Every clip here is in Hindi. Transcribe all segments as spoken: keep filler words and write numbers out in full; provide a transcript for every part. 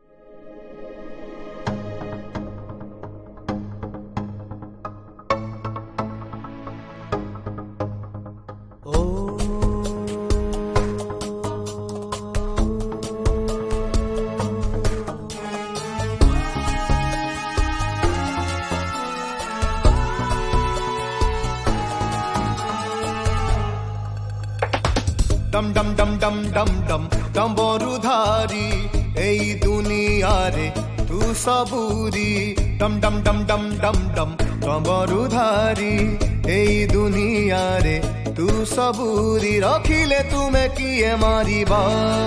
डम डम डम डम डम डम डम्बरुधारी एई दुनिया रे तू सबूरी डम डम डम डम डम डम डम्बरुधारी एई दुनिया रे तू सबूरी रखिले तुमे किए मारिबा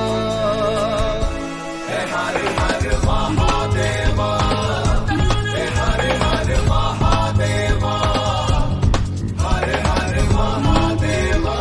हे हरे हरे महादेवा हे हरे हरे महादेवा हरे हरे महादेवा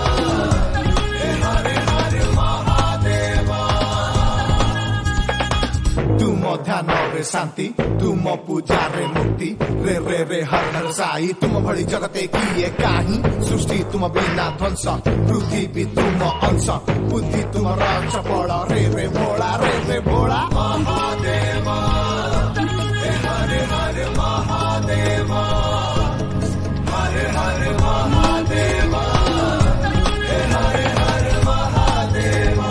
ध्यान रे शांति तुम पूजा रे मुक्ति रे रे रे हर हर साई तुम भली जगते किए काही सृष्टि तुम बिना ध्वंस पृथ्वी तुम अंश बुद्धि तुम रच पड़ा रे रे भोला रे रे भोला महादेवा हे हरे हरे महादेवा हरे हरे महादेवा हे हरे हरे महादेवा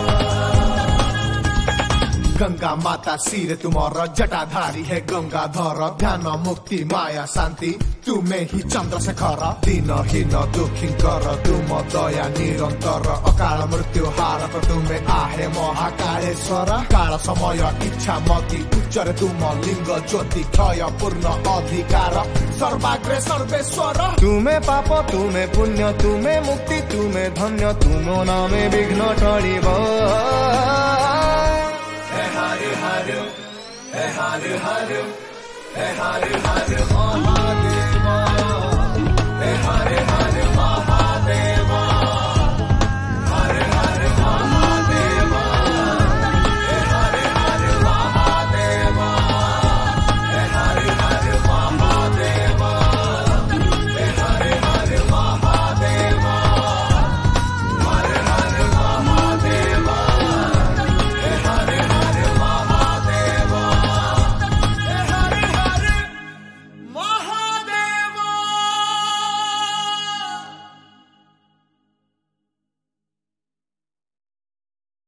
गंगा माता सिर तुम्हारा जटाधारी है गंगाधर ध्यान मुक्ति माया शांति तुम्हें ही चंद्रशेखर दिन हीन दुखी कर तुम दया निरंतर अकाल मृत्यु हारक तुम्हें आहे महाकालेश्वर काल समय इच्छा मति उच्चर तुम लिंग ज्योति क्षय पूर्ण अधिकार सर्वाग्रे सर्वेश्वर तुम्हें पाप तुम्हें पुण्य तुम्हें मुक्ति तुम्हें धन्य तुम नामे विघ्न टळिब Hey, Hare Hare, Hey, Hare Hare, Hey, Hare Hare,